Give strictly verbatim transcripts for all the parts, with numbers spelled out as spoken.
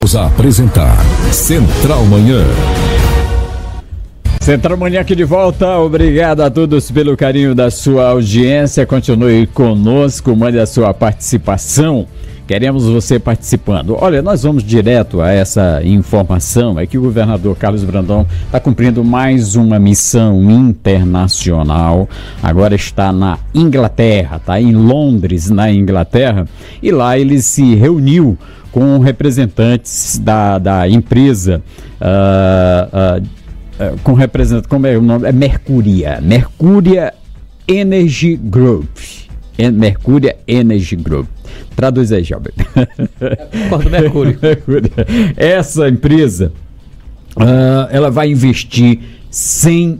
Vamos apresentar Central Manhã. Central Manhã aqui de volta, obrigado a todos pelo carinho da sua audiência, continue conosco, mande a sua participação, queremos você participando. Olha, nós vamos direto a essa informação, é que o governador Carlos Brandão está cumprindo mais uma missão internacional, agora está na Inglaterra, está em Londres, na Inglaterra, e lá ele se reuniu com representantes da, da empresa, uh, uh, com representante, como é o nome? É Mercuria, Mercuria Energy Group, é Mercuria Energy Group. Traduz aí, Jovem. Mercúrio. Essa empresa, uh, ela vai investir cem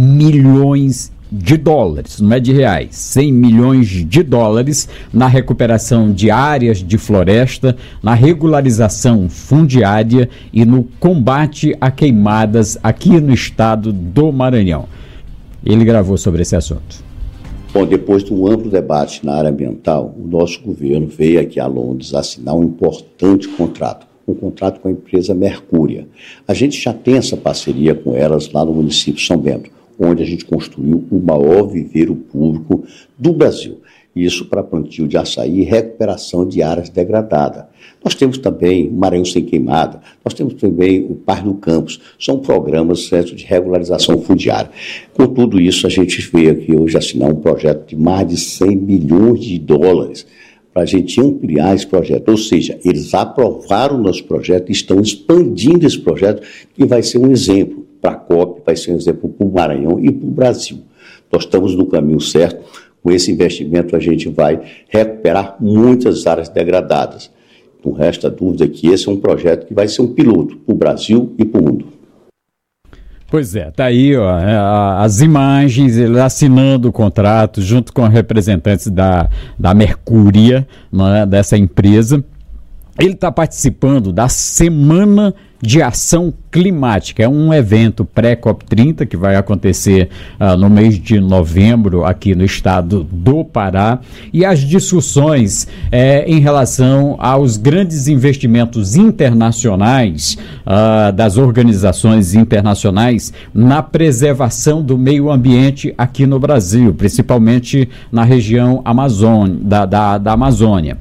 milhões de dólares, não é de reais, cem milhões de dólares na recuperação de áreas de floresta, na regularização fundiária e no combate a queimadas aqui no estado do Maranhão. Ele gravou sobre esse assunto. Bom, depois de um amplo debate na área ambiental, o nosso governo veio aqui a Londres assinar um importante contrato, um contrato com a empresa Mercuria. A gente já tem essa parceria com elas lá no município de São Bento, onde a gente construiu o maior viveiro público do Brasil. Isso para plantio de açaí e recuperação de áreas degradadas. Nós temos também o Maranhão Sem Queimada, nós temos também o Parque do Campos, são programas certo, de regularização fundiária. Com tudo isso, a gente veio aqui hoje assinar um projeto de mais de cem milhões de dólares para a gente ampliar esse projeto. Ou seja, eles aprovaram o nosso projeto e estão expandindo esse projeto, que vai ser um exemplo para a COP, vai ser um exemplo para o Maranhão e para o Brasil. Nós estamos no caminho certo. Com esse investimento, a gente vai recuperar muitas áreas degradadas. Não resta dúvida que esse é um projeto que vai ser um piloto para o Brasil e para o mundo. Pois é, tá aí ó, as imagens, ele assinando o contrato junto com representantes da, da Mercuria, né, dessa empresa. Ele está participando da Semana de Ação Climática, é um evento pré-C O P trinta que vai acontecer uh, no mês de novembro aqui no estado do Pará, e as discussões eh, em relação aos grandes investimentos internacionais uh, das organizações internacionais na preservação do meio ambiente aqui no Brasil, principalmente na região Amazônia, da, da, da Amazônia.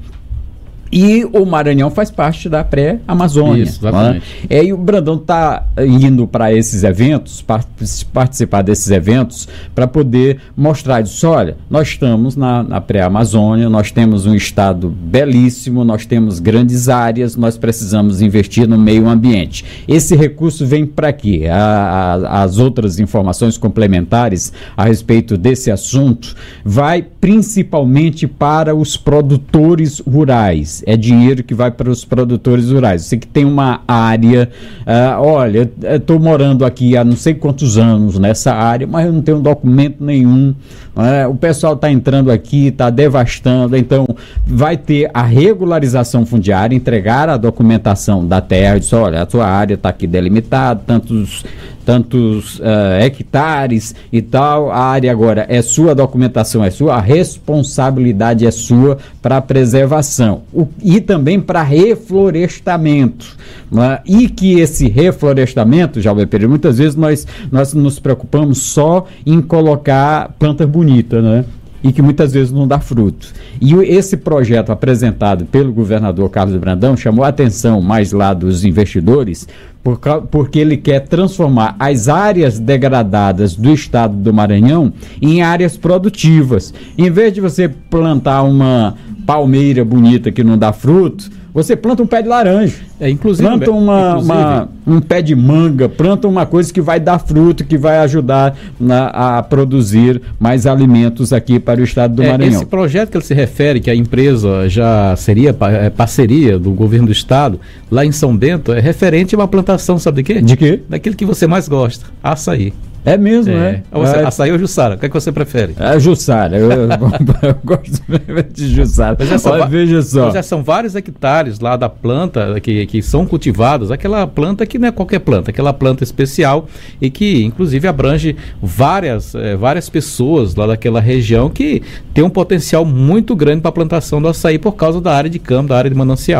E o Maranhão faz parte da pré-Amazônia. Isso, exatamente. Né? É, e o Brandão está indo para esses eventos, participar desses eventos, para poder mostrar, disso, olha, nós estamos na, na pré-Amazônia, nós temos um estado belíssimo, nós temos grandes áreas, nós precisamos investir no meio ambiente. Esse recurso vem para quê? A, a, as outras informações complementares a respeito desse assunto vai principalmente para os produtores rurais. É dinheiro que vai para os produtores rurais. Você que tem uma área, uh, olha, eu estou morando aqui há não sei quantos anos nessa área, mas eu não tenho documento nenhum. Uh, o pessoal está entrando aqui, está devastando. Então, vai ter a regularização fundiária, entregar a documentação da terra, diz, olha, a sua área está aqui delimitada, tantos... tantos uh, hectares e tal, a área agora é sua, a documentação é sua, a responsabilidade é sua para a preservação o, e também para reflorestamento, né? E que esse reflorestamento, Jalber Pereira, muitas vezes nós, nós nos preocupamos só em colocar planta bonita, né? E que muitas vezes não dá fruto. E esse projeto apresentado pelo governador Carlos Brandão chamou a atenção mais lá dos investidores, por, porque ele quer transformar as áreas degradadas do estado do Maranhão em áreas produtivas. Em vez de você plantar uma palmeira bonita que não dá fruto, você planta um pé de laranja, é, inclusive, planta uma, inclusive, uma, um pé de manga, planta uma coisa que vai dar fruto, que vai ajudar na, a produzir mais alimentos aqui para o estado do é, Maranhão. Esse projeto que ele se refere, que a empresa já seria é, parceria do governo do estado, lá em São Bento, é referente a uma plantação, sabe de quê? De quê? Daquilo que você mais gosta, açaí. É mesmo, é? né? Você, é. Açaí ou Jussara? O que é que você prefere? É Jussara, eu, eu, eu gosto de Jussara. Mas já são, Olha, veja só. já são vários hectares lá da planta que, que são cultivados, aquela planta que não é qualquer planta, aquela planta especial e que inclusive abrange várias, é, várias pessoas lá daquela região que tem um potencial muito grande para a plantação do açaí por causa da área de campo, da área de manancial.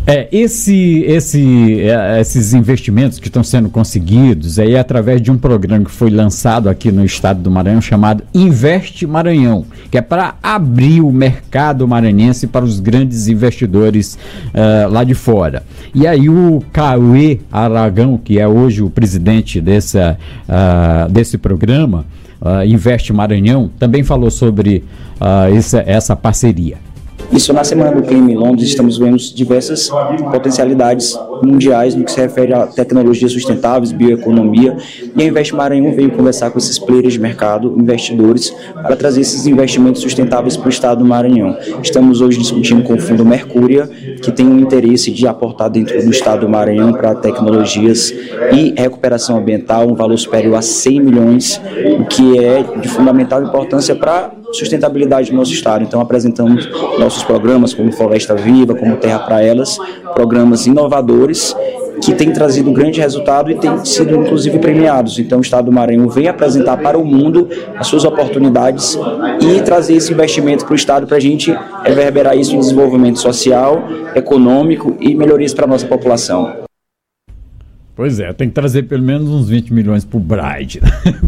É, esse, esse, é, esses investimentos que estão sendo conseguidos aí é através de um programa que foi lançado aqui no estado do Maranhão chamado Investe Maranhão, que é para abrir o mercado maranhense para os grandes investidores uh, lá de fora. E aí o Cauê Aragão, que é hoje o presidente dessa, uh, desse programa, uh, Investe Maranhão, também falou sobre uh, essa, essa parceria. Isso na Semana do Clima em Londres, estamos vendo diversas potencialidades mundiais no que se refere a tecnologias sustentáveis, bioeconomia, e a Investe Maranhão veio conversar com esses players de mercado, investidores, para trazer esses investimentos sustentáveis para o estado do Maranhão. Estamos hoje discutindo com o Fundo Mercúria, que tem um interesse de aportar dentro do estado do Maranhão para tecnologias e recuperação ambiental, um valor superior a cem milhões, o que é de fundamental importância para a sustentabilidade do nosso estado. Então apresentamos nossos programas como Floresta Viva, como Terra para Elas, programas inovadores que têm trazido grande resultado e têm sido inclusive premiados. Então o estado do Maranhão vem apresentar para o mundo as suas oportunidades e trazer esse investimento para o estado para a gente reverberar isso em desenvolvimento social, econômico e melhorias para a nossa população. Pois é, tem que trazer pelo menos uns vinte milhões para o Bride.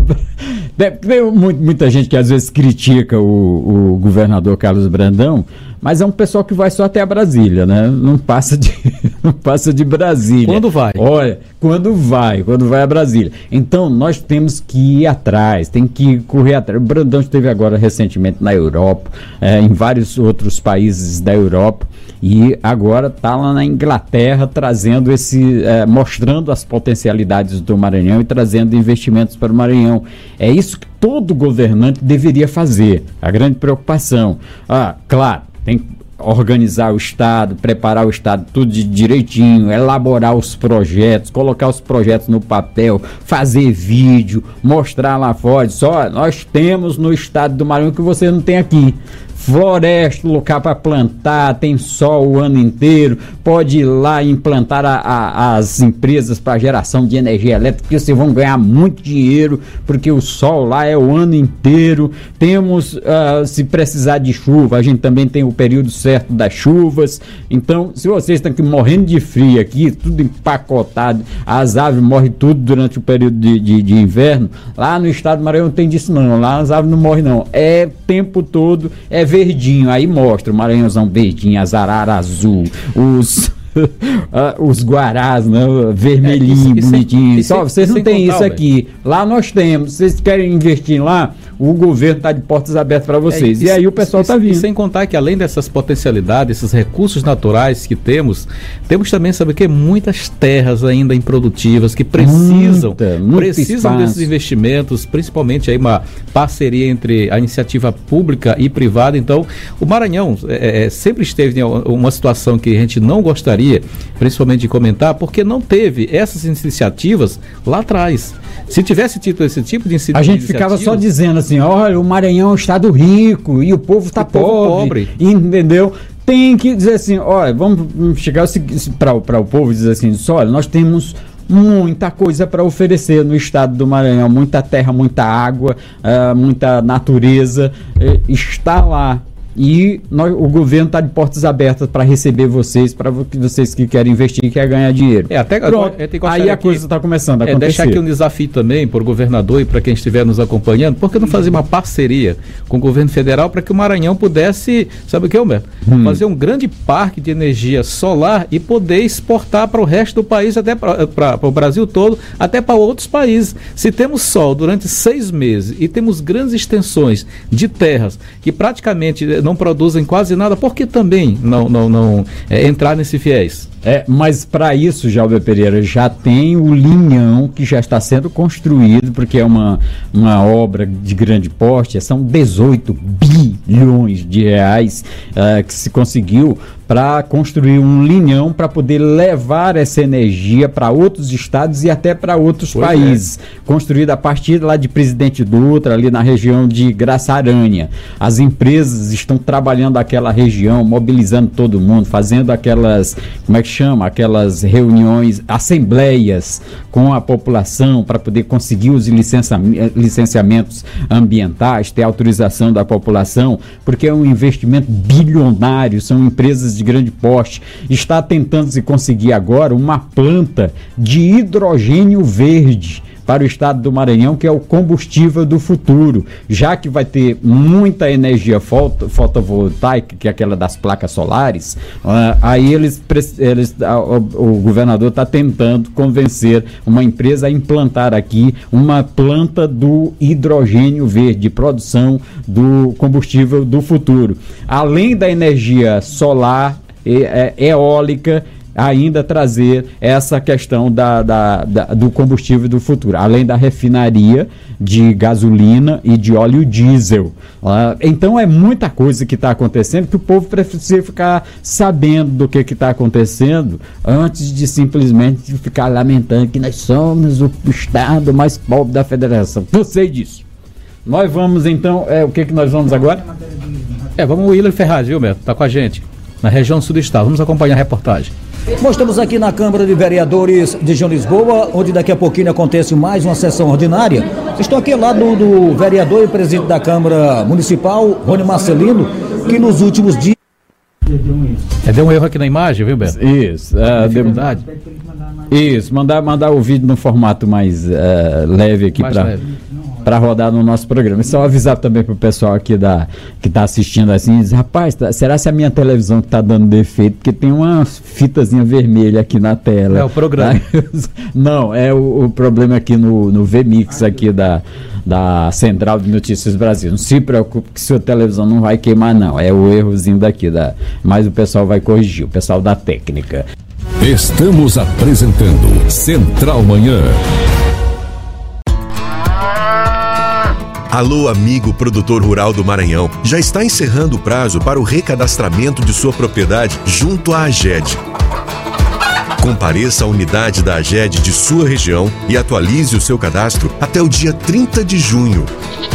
Tem muita gente que às vezes critica o, o governador Carlos Brandão, mas é um pessoal que vai só até a Brasília, né? Não passa de, não passa de Brasília. Quando vai? Olha, quando vai, quando vai a Brasília. Então, nós temos que ir atrás, tem que correr atrás. O Brandão esteve agora recentemente na Europa, é, em vários outros países da Europa, e agora está lá na Inglaterra trazendo esse, é, mostrando as potencialidades do Maranhão e trazendo investimentos para o Maranhão. É isso que todo governante deveria fazer, a grande preocupação. Ah, claro, tem que organizar o Estado, preparar o Estado tudo de direitinho, elaborar os projetos, colocar os projetos no papel, fazer vídeo, mostrar lá fora. Só nós temos no estado do Maranhão que você não tem aqui. Floresta, lugar para plantar, tem sol o ano inteiro, pode ir lá e implantar a, a, as empresas para geração de energia elétrica, que vocês vão ganhar muito dinheiro, porque o sol lá é o ano inteiro. Temos, uh, se precisar de chuva, a gente também tem o período certo das chuvas. Então, se vocês estão aqui morrendo de frio aqui, tudo empacotado, as aves morrem tudo durante o período de, de, de inverno, lá no estado do Maranhão não tem disso não, lá as aves não morrem não, é o tempo todo, é verdinho, aí mostra o Maranhãozão verdinho, as araras azul, os uh, os guarás, né, vermelhinho, é, isso, bonitinho. Isso, só vocês não têm isso aqui. Lá nós temos. Vocês querem investir lá? O governo está de portas abertas para vocês. É, e, e aí o pessoal está vindo. E sem contar que além dessas potencialidades, esses recursos naturais que temos, temos também, sabe o que? Muitas terras ainda improdutivas que precisam, muita, muito precisam espaço. desses investimentos, principalmente aí uma parceria entre a iniciativa pública e privada. Então, o Maranhão é, é, sempre esteve em uma situação que a gente não gostaria, principalmente de comentar, porque não teve essas iniciativas lá atrás. Se tivesse tido esse tipo de iniciativa... A gente ficava só dizendo assim, olha, o Maranhão é um estado rico e o povo está pobre, pobre, entendeu? Tem que dizer assim, olha, vamos chegar para o povo e dizer assim, olha, nós temos muita coisa para oferecer no estado do Maranhão, muita terra, muita água, uh, muita natureza, uh, está lá. E nós, o governo está de portas abertas para receber vocês, para vocês que querem investir e querem ganhar dinheiro. É, até Pronto, aí a coisa está começando a é, acontecer. Deixar aqui um desafio também para o governador e para quem estiver nos acompanhando, por que não fazer uma parceria com o governo federal para que o Maranhão pudesse, sabe o que, Humberto? Hum. Fazer um grande parque de energia solar e poder exportar para o resto do país, até para o Brasil todo, até para outros países. Se temos sol durante seis meses e temos grandes extensões de terras que praticamente não produzem quase nada, por que também não, não, não é, entrar nesse viés? É, mas para isso, Jalber Pereira, já tem o linhão que já está sendo construído, porque é uma, uma obra de grande porte, são dezoito bilhões de reais uh, que se conseguiu para construir um linhão para poder levar essa energia para outros estados e até para outros pois países. É. Construído a partir lá de Presidente Dutra, ali na região de Graça Aranha. As empresas estão estão trabalhando aquela região, mobilizando todo mundo, fazendo aquelas, como é que chama? Aquelas reuniões, assembleias com a população para poder conseguir os licença, licenciamentos ambientais, ter autorização da população, porque é um investimento bilionário, são empresas de grande porte. Está tentando se conseguir agora uma planta de hidrogênio verde para o estado do Maranhão, que é o combustível do futuro, já que vai ter muita energia foto, fotovoltaica, que é aquela das placas solares, uh, aí eles, eles uh, o, o governador está tentando convencer uma empresa a implantar aqui uma planta do hidrogênio verde, de produção do combustível do futuro. Além da energia solar, e, é, eólica, ainda trazer essa questão da, da, da, do combustível do futuro, além da refinaria de gasolina e de óleo diesel. Uh, então é muita coisa que está acontecendo que o povo precisa ficar sabendo do que está acontecendo antes de simplesmente ficar lamentando que nós somos o estado mais pobre da federação. Eu sei disso. Nós vamos então, é, o que, que nós vamos agora? É, vamos o William Ferraz, viu, Beto? Está com a gente na região sul do estado. Vamos acompanhar a reportagem. Nós estamos aqui na Câmara de Vereadores de João Lisboa, onde daqui a pouquinho acontece mais uma sessão ordinária. Estou aqui ao lado do, do vereador e presidente da Câmara Municipal, Rony Marcelino, que nos últimos dias... É, deu um erro aqui na imagem, viu, Beto? Isso. Uh, dificuldade. Isso, mandar, mandar o vídeo no formato mais uh, leve aqui para... para rodar no nosso programa. E só avisar também pro pessoal aqui da, que está assistindo assim, diz, rapaz, tá, será se a minha televisão que está dando defeito? Porque tem uma fitazinha vermelha aqui na tela. É o programa. Não, é o, o problema aqui no, no V Mix aqui da, da Central de Notícias Brasil. Não se preocupe que sua televisão não vai queimar, não. É o errozinho daqui, da, mas o pessoal vai corrigir, o pessoal da técnica. Estamos apresentando Central Manhã. Alô, amigo produtor rural do Maranhão. Já está encerrando o prazo para o recadastramento de sua propriedade junto à AGED. Compareça à unidade da AGED de sua região e atualize o seu cadastro até o dia trinta de junho.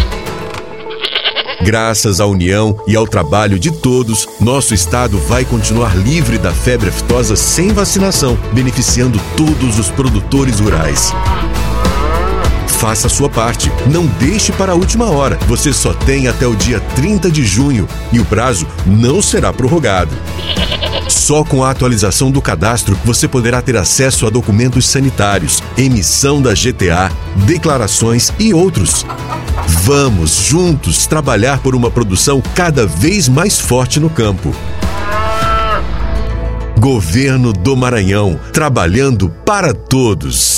Graças à união e ao trabalho de todos, nosso estado vai continuar livre da febre aftosa sem vacinação, beneficiando todos os produtores rurais. Faça a sua parte, não deixe para a última hora. Você só tem até o dia trinta de junho e o prazo não será prorrogado. Só com a atualização do cadastro você poderá ter acesso a documentos sanitários, emissão da G T A, declarações e outros. Vamos juntos trabalhar por uma produção cada vez mais forte no campo. Governo do Maranhão, trabalhando para todos.